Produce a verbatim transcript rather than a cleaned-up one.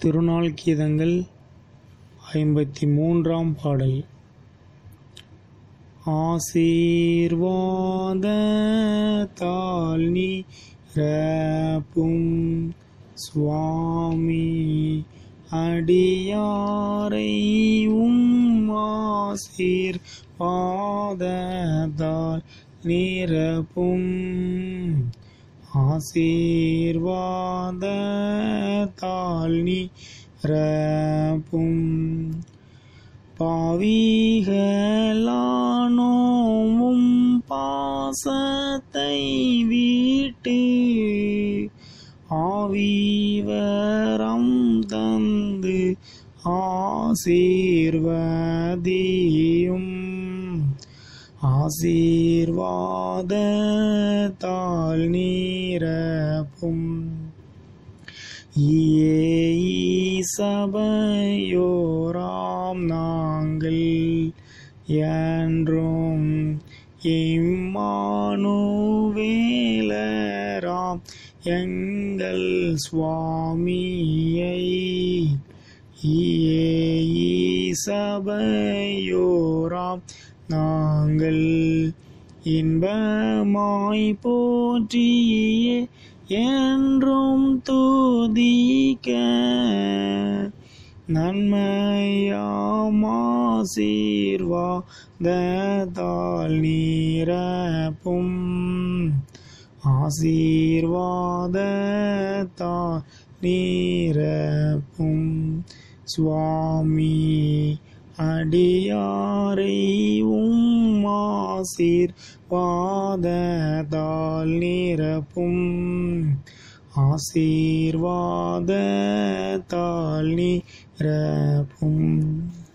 திருநாள் கீதங்கள் ஐம்பத்தி மூன்றாம் பாடல். ஆசீர்வாதத்தால் நிரப்பும் சுவாமி அடியாரை உம் ஆசீர்வாதத்தால் நிரப்பும். ஆசீர்வாதத்தால் நிரப்பும். பாவிகளானோம் பாசத்தை விட்டு ஆவிவரம் தந்து ஆசீர்வதியும். ஆசீர்வாதத்தால் நிரப்பும். சபையோராம் நாங்கள் என்றும் இம்மானுவேலராம் எங்கள் சுவாமியை சபையோராம் நாங்கள் இன்பமாய் போற்றியே என்றும் துதிக்க. நன்மையாம் ஆசீர்வாதத்தால் நிரப்பும். ஆசீர்வாதத்தால் நிரப்பும். சுவாமி அடியாரை உம் ஆசீர்வாதத்தால் நிரப்பும். ஆசீர்வாதத்தால் நிரப்பும்.